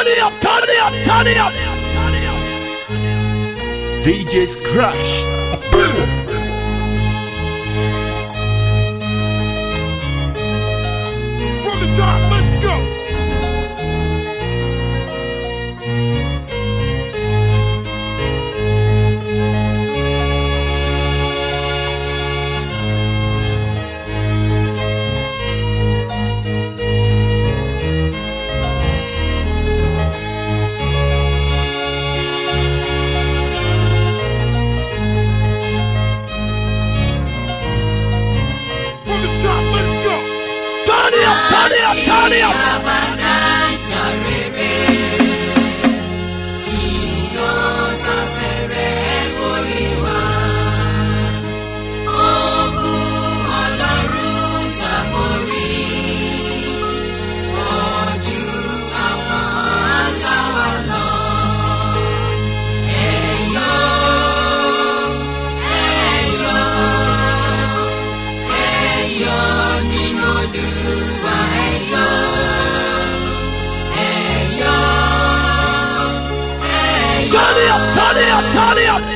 Turn it up, turn it up, turn it up. DJ's Crush. From the top, let's go. Turn it up. Turn it up.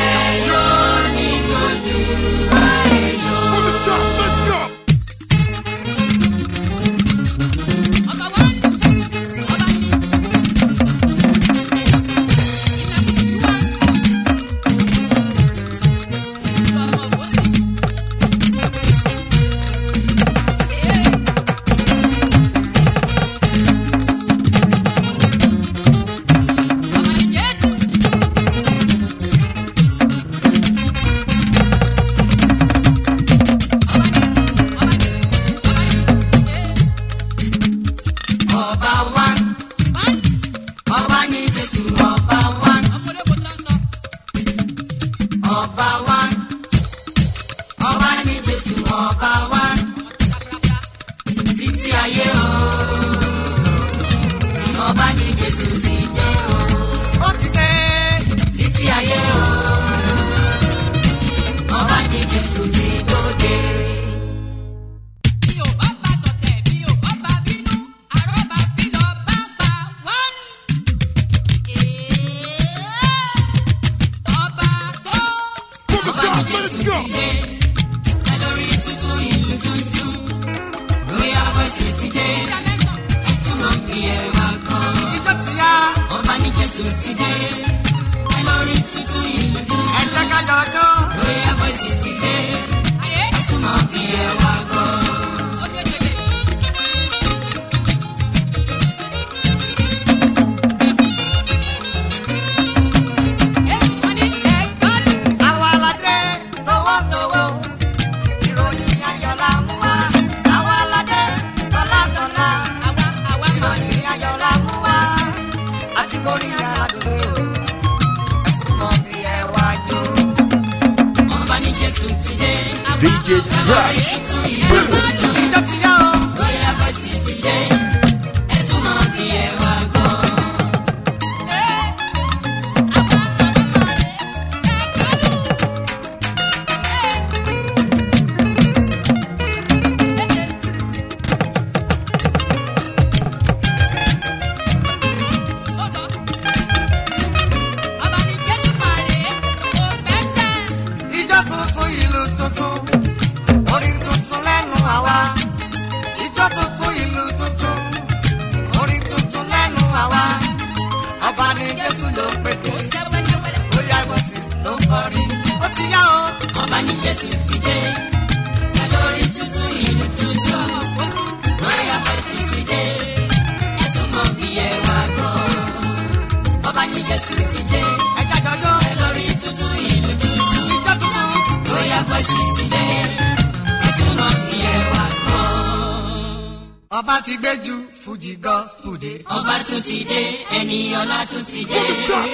Ọba ti gbẹ́jú Fuji gospel dé. Ọba tún ti dé, ẹni ọlá tún ti dé.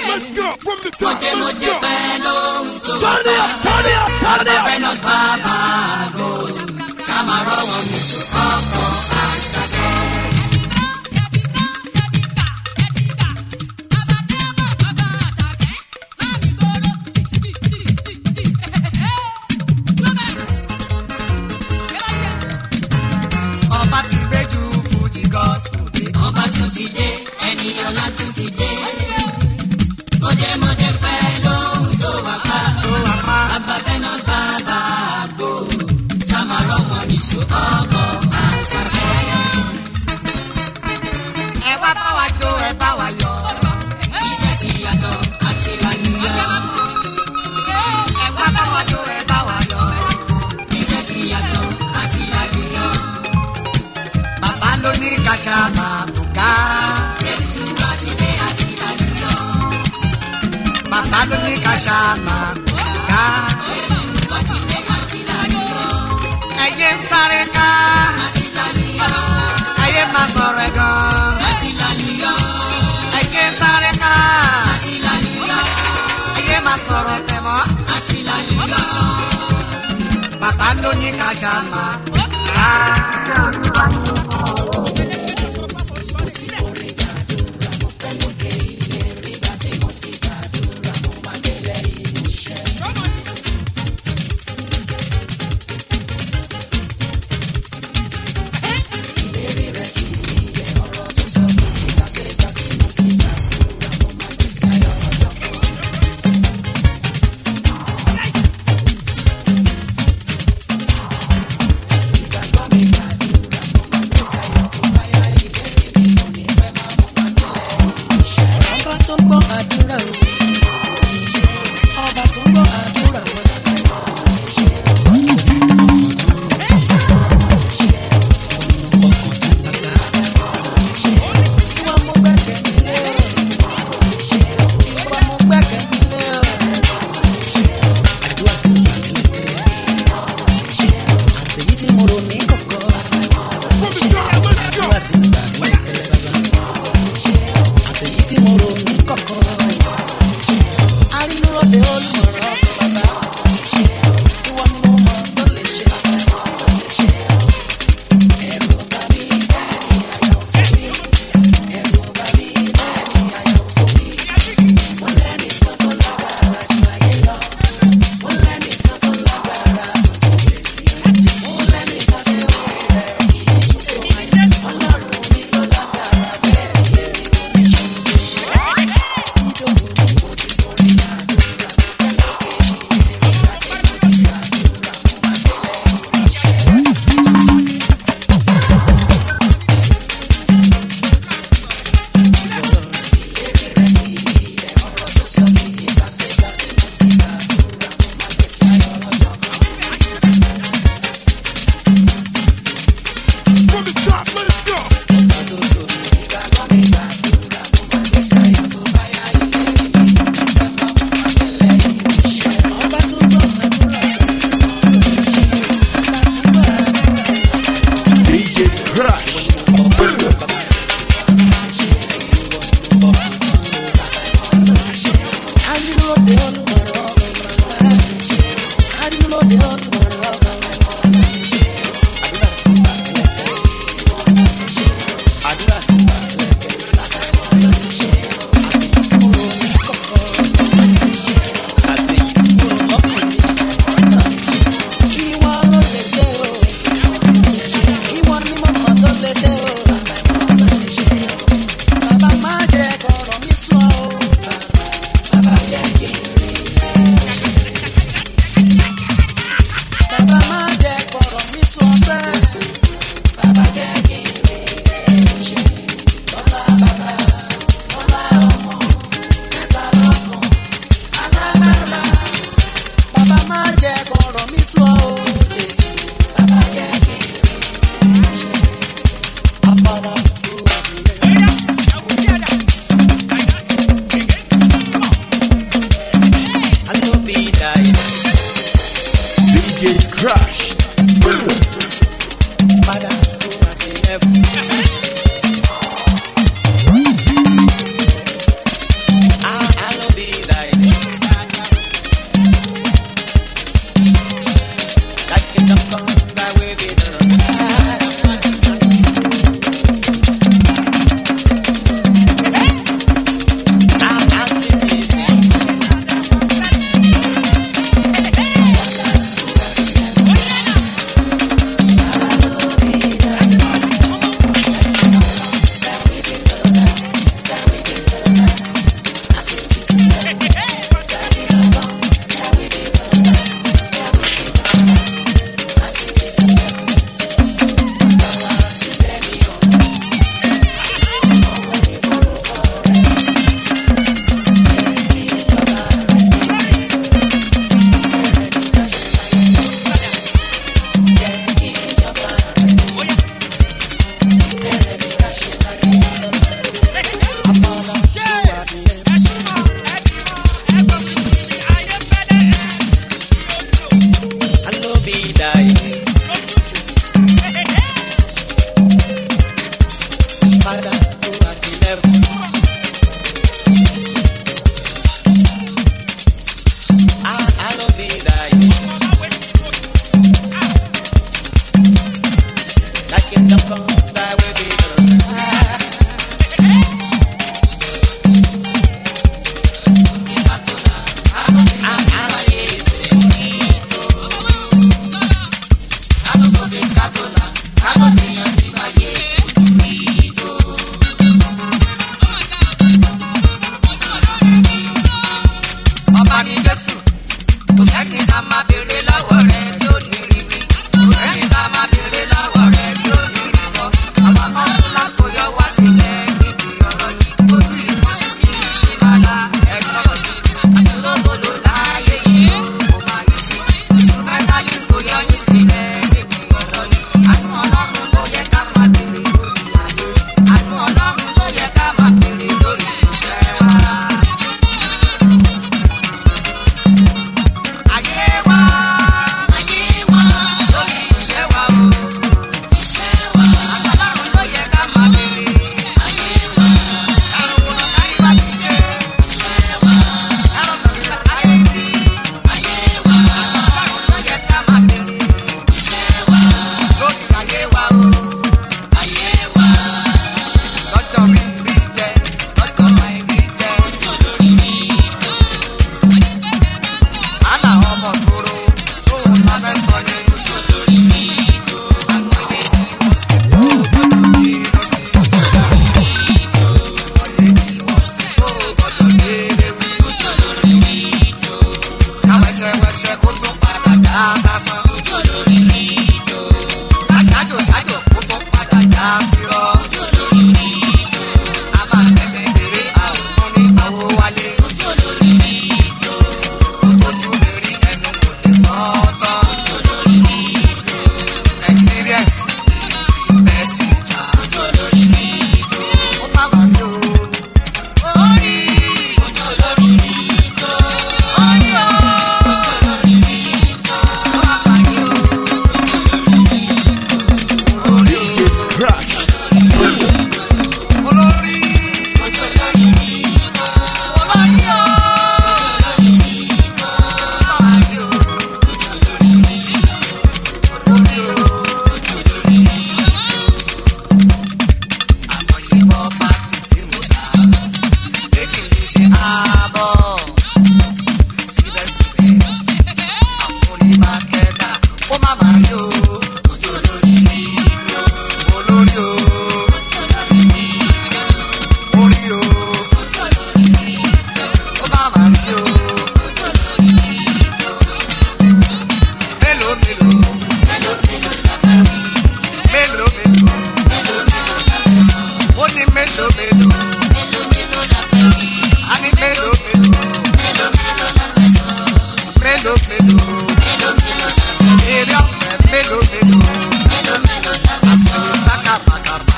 Mọ̀dé pẹ́ lóhun tó bá bá. Bàbá Venus bàbá àgọ́. Ṣàmárọ̀ wọn mi sùn ọkọ̀ àṣàkẹ́. Ọba ti gbẹ́jú Fuji gospel dé. Ọba tún ti dé, ẹni ọlá ló ní kàṣà máa bùkà. Bàbá ló ní kàṣà máa bùkà. Ẹyẹ sáré ká. Ẹyẹ máa sọ̀rọ̀ ẹ̀gàn. Ẹyẹ sáré ká. Ẹyẹ máa sọ̀rọ̀ tẹ̀mọ́. Bàbá ló ní kàṣà máa bùkà.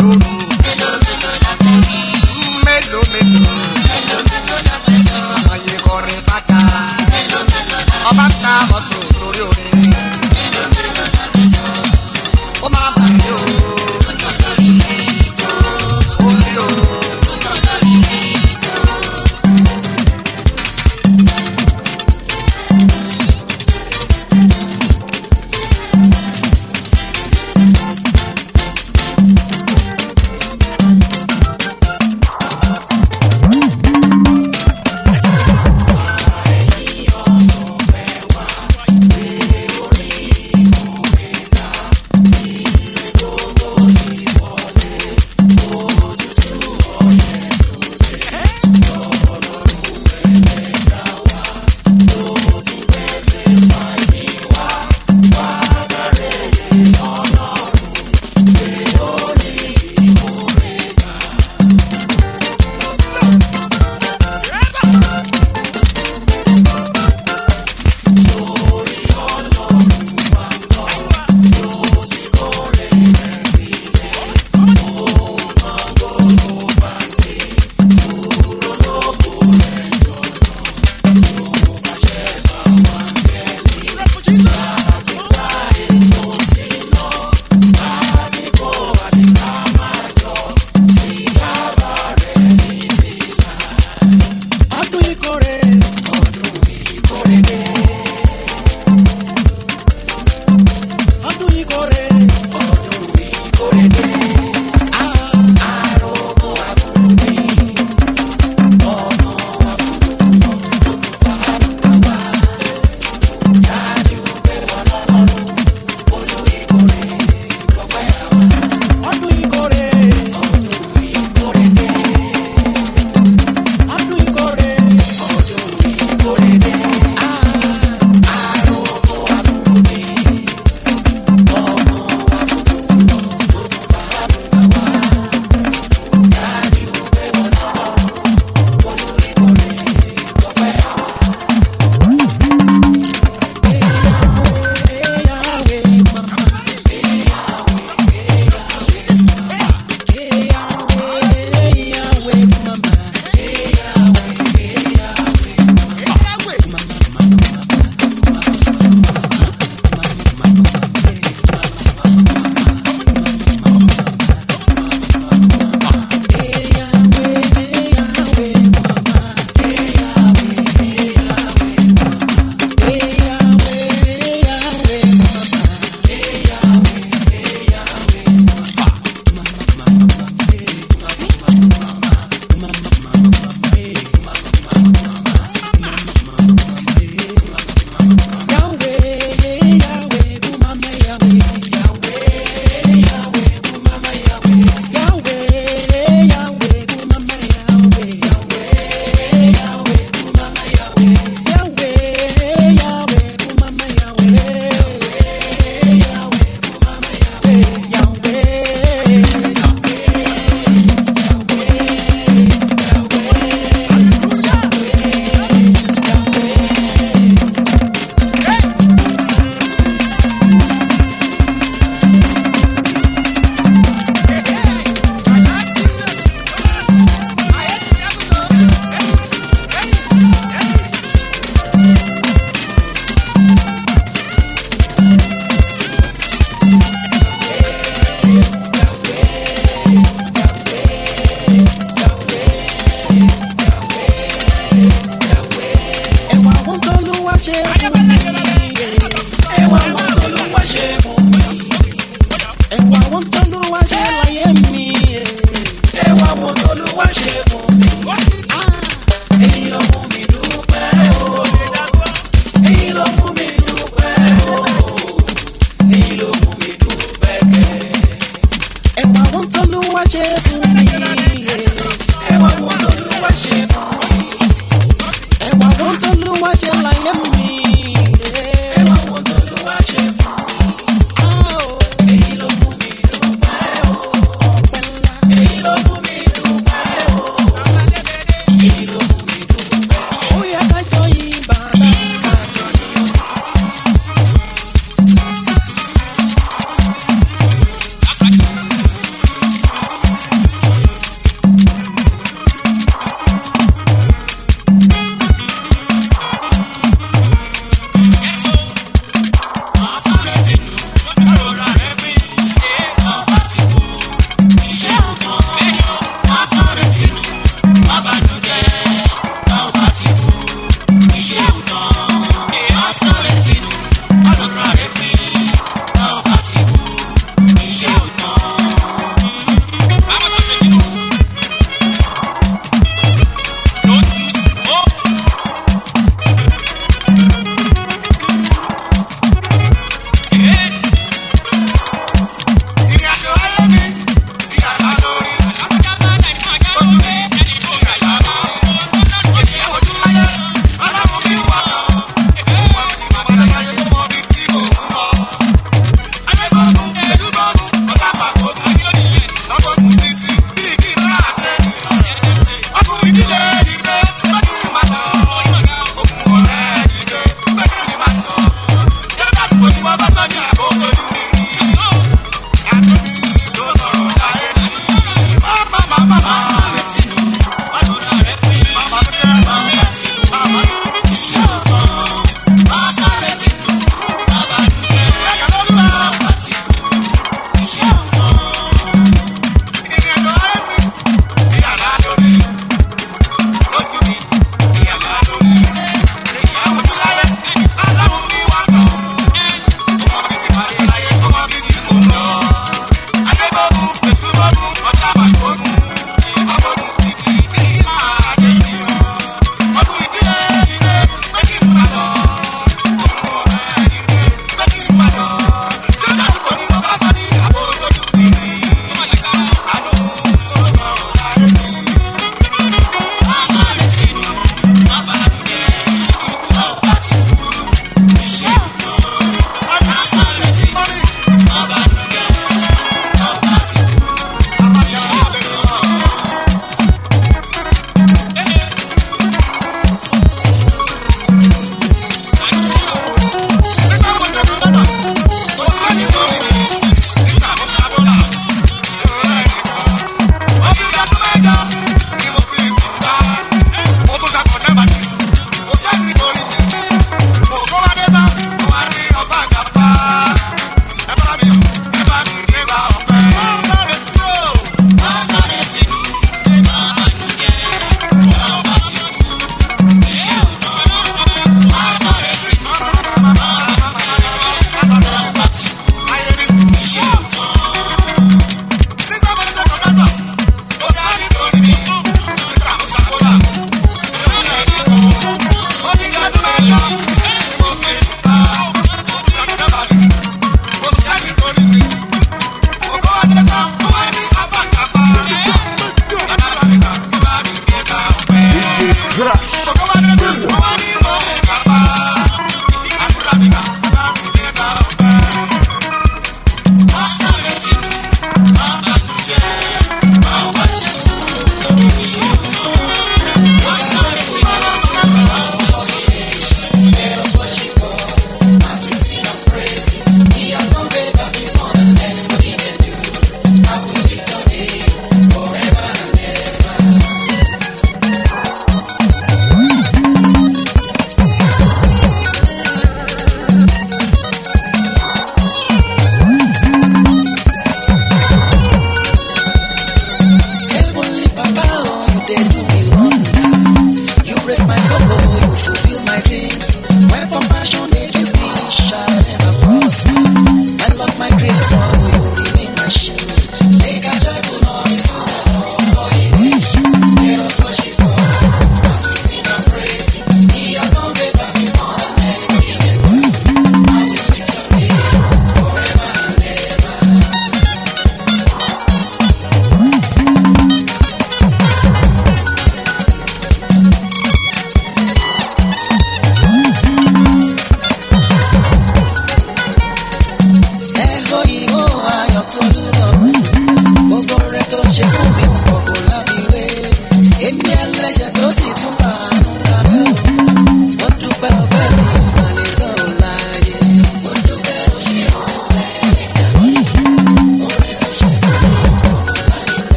lóru. Mélòó mélòó la fẹ́ wí. Mélòó mélòó. Mélòó mélòó la fẹ́ sọ. Àyè kọrin fàtà. Mélòó mélòó la fẹ́ wí. Ọba ta mọ́tò torí orin. Mélòó mélòó la fẹ́ sọ. Ó máa bàjẹ́ o. Ó tó lórí ètò. Ó rí o. Ó tó lórí ètò.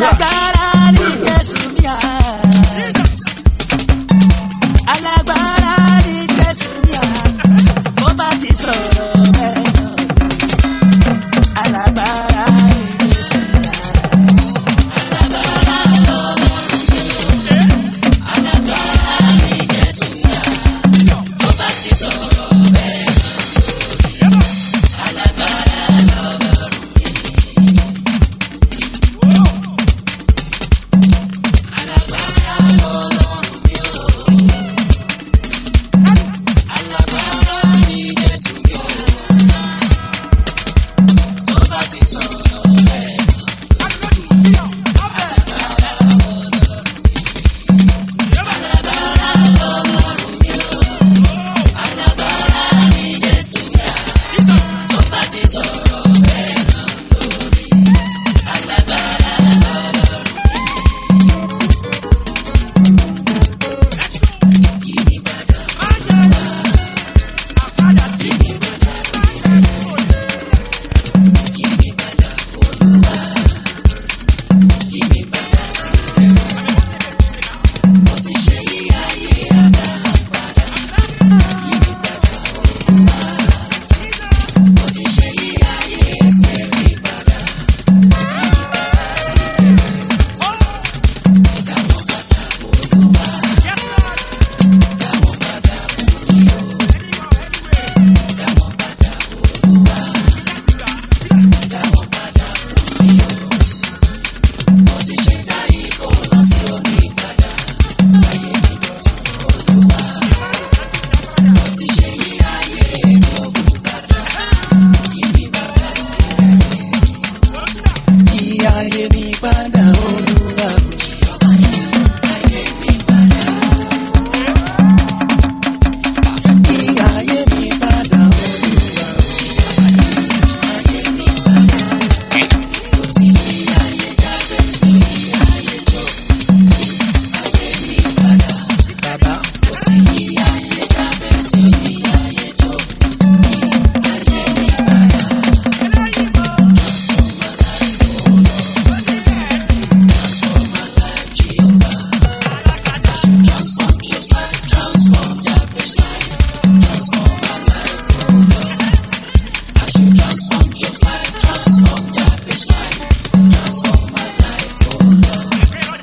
alágbára ní Jésù mi à. Alágbára ní Jésù mi à. Bó bá ti sọ̀rọ̀ bẹ́ẹ̀ náà. Alágbára ní Jésù mi à. Alágbára lọ́lọ́run mi ò. Alágbára ní Jésù mi à. Bó bá ti sọ̀rọ̀ bẹ́ẹ̀ náà. Alágbára lọ́lọ́run mi. Alágbára lọ́lọ́run mi ò. Alágbára ní Jésù mi ò. Tó bá ti sọ̀rọ̀ bẹ́ẹ̀ náà. Alágbára lọ́lọ́run mi. Alágbára lọ́lọ́run mi ò. Alágbára ní Jésù mi à. Tó bá ti sọ̀rọ̀ bẹ́ẹ̀ náà lórí. Alágbára lọ́lọ́run mi. Yí mi padà. Yí mi padà sí rere. Yí mi padà Olúwa. Yí mi padà sí rere. Mo ti ṣe yí ayé àdá padà. Yí mi padà Olúwa. Mo ti ṣe yí ayé ẹsẹ̀ rí padà. Yí mi padà sí rere. Dáwọ́ padà Olúwa. Dáwọ́ padà fún mi o. Dáwọ́ padà Olúwa. Dáwọ́ padà fún mi o. Mo ti ṣe dá ikọ̀ lọ sí òní padà. Sáyé mi dọ̀tun Olúwa. Mo ti ṣe yí ayé ìgbógun padà. Yí mi padà sí rere. Yí ayé mi padà Olúwa. Ayé mi padà. Yí ayé mi padà Olúwa. Ayé mi padà. Mo ti yí ayé jáde sí ayé jọ. Ayé mi padà. Bàbá. Mo ti yí ayé jáde sí ayé jọ. Ayé mi padà. Transform my life, oh Lord. Transform my life, Jehovah. As you transform your life, transform Jabez's life. Transform my life, oh Lord. As you transform your life, transform Jabez's life. Transform my life, oh Lord.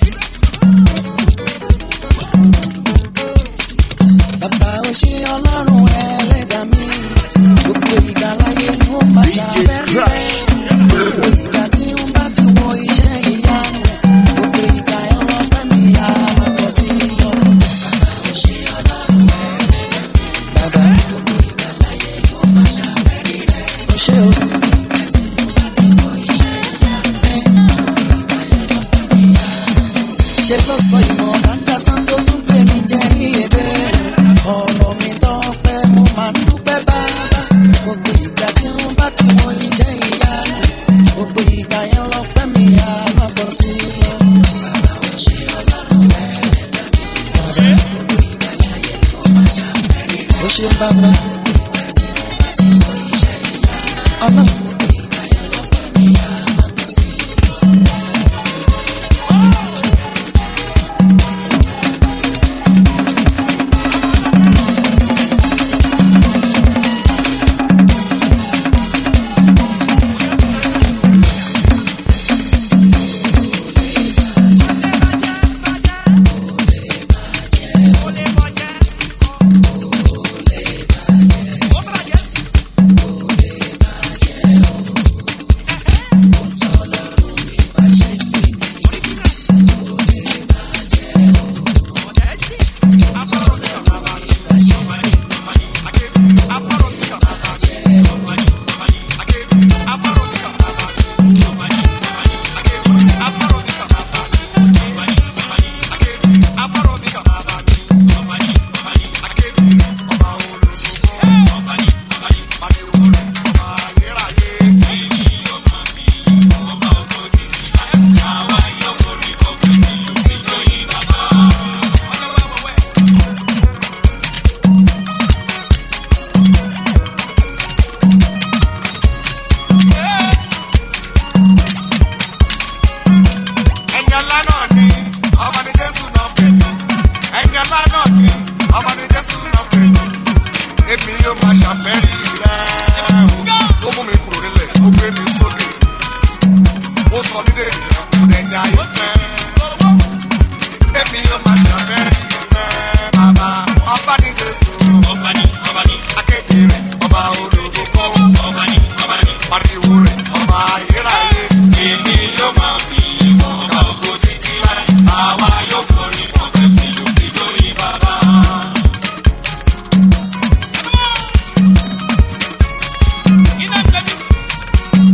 Bàbá o ṣé Ọlọ́run ẹlẹ́dàá mi. Gbogbo ìgbà láyé ni ó máa ṣàfẹ́rí rẹ̀. Gbogbo ìgbà tí ó bá ti wo iṣẹ́ ìyanu rẹ̀. Gbogbo ìgbà ọlọ́pẹ́ mi á máa pọ̀ sí i lọ. Bàbá o ṣé Ọlọ́run ẹlẹ́dàá mi. Bàbá gbogbo ìgbà láyé ni ó máa ṣàfẹ́rí rẹ̀. O ṣé o. Ìgbà tí ó bá ti wo iṣẹ́ ìyanu rẹ̀. Gbogbo ìgbà ọlọ́pẹ́ mi á máa pọ̀ sí i lọ. Ṣé ló sọ ìmọ̀ dáńdásán tó tún pè mí jẹ́ ní èdè rẹ̀? Ọ̀rọ̀ mi tọ́pẹ́ mo máa dúpẹ́ bàbá. Gbogbo ìgbà tí wọ́n bá ti wo iṣẹ́ ìyanu rẹ̀. Gbogbo ìgbà yẹn lọ́pẹ́ mi á máa pọ̀ sí i lọ. Bàbá o ṣé Ọlọ́run ẹlẹ́dàá mi. Bàbá gbogbo ìgbà láyé ni ó máa ṣàfẹ́rí rẹ̀. O ṣé bàbá. Ìgbà tí wọ́n bá ti wo iṣẹ́ ìyanu rẹ̀. Ọlọ́run. Gbogbo ìgbà yẹn lọ́pẹ́ mi á máa pọ̀ sí i lọ.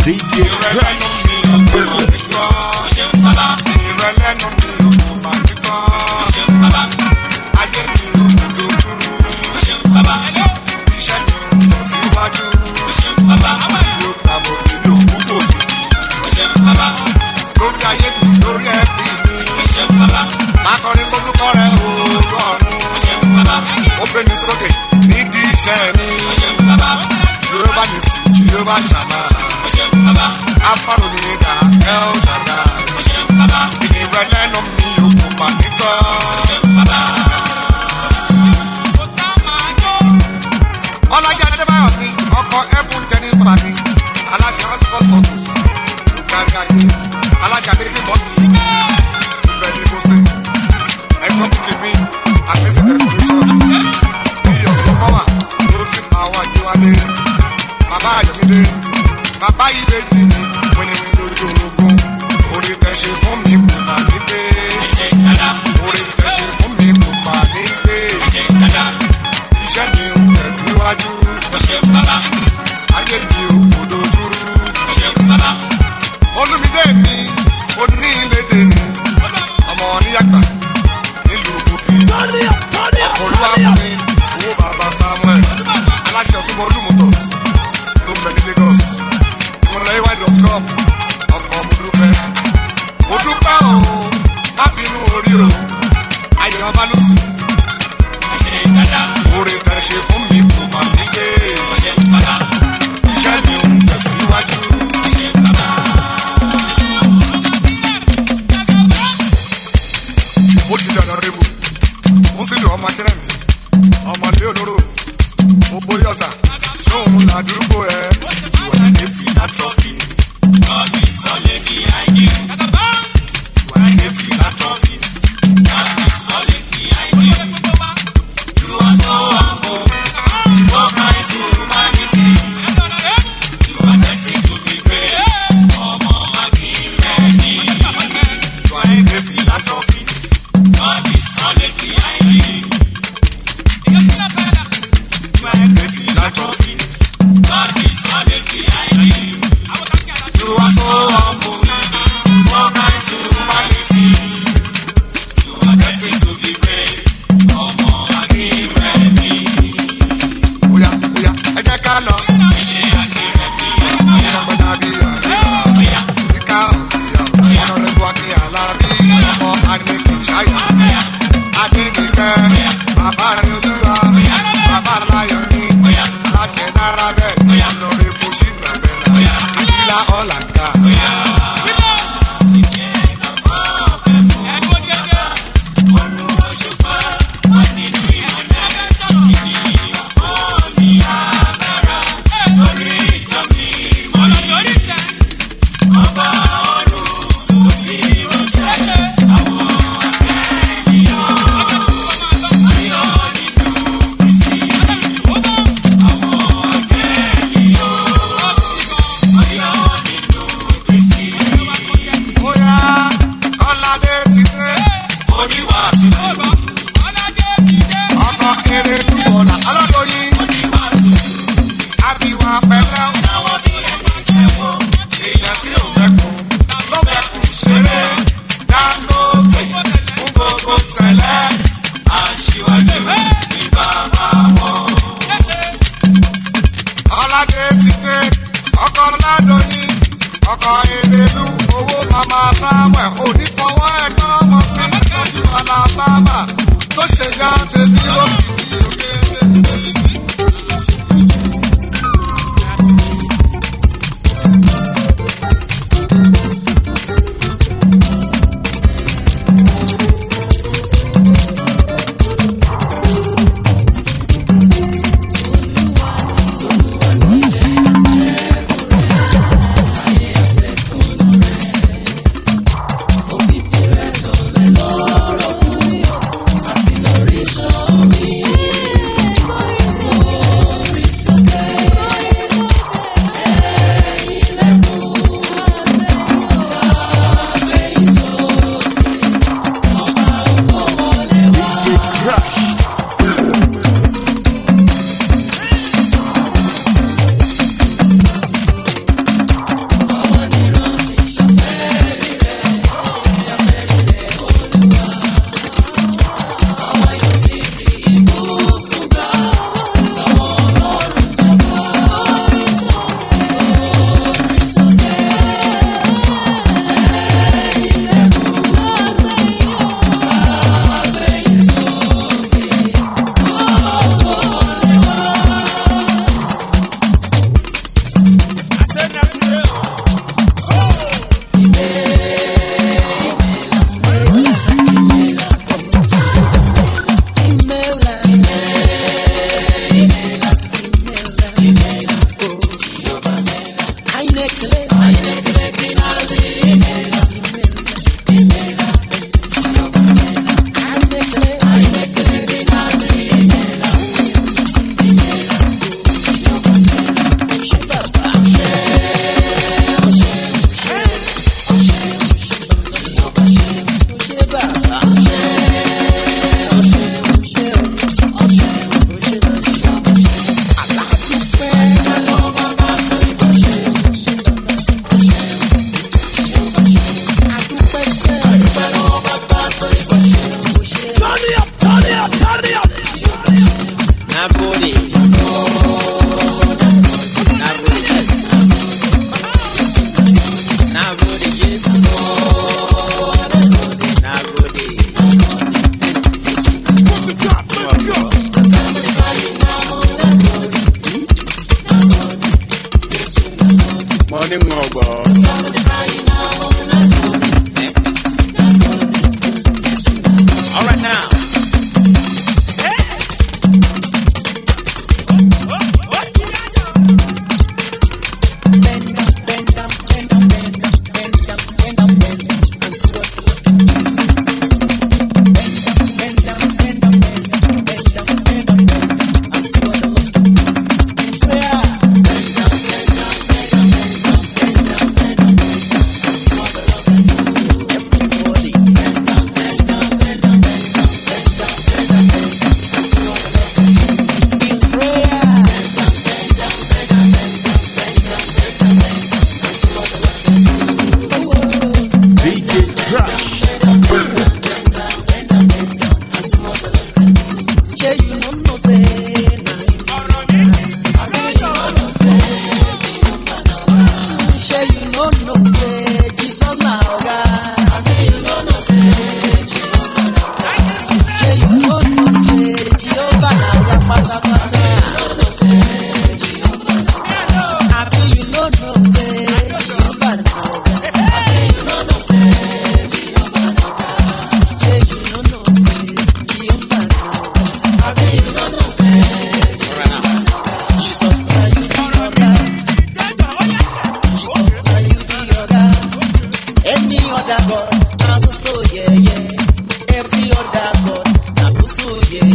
DJ Crush.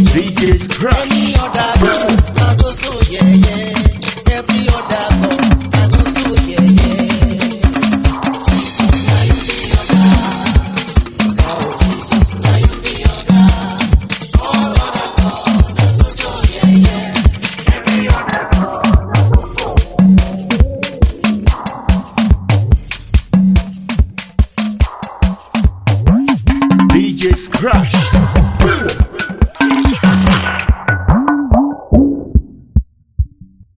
DJ's crush. Any other God, na so so yeah yeah. Every other God, na so so yeah yeah. Na you be your God, oh Jesus, na you be your God. All other God, na so so yeah yeah. Every other God, na so so. DJ's crush.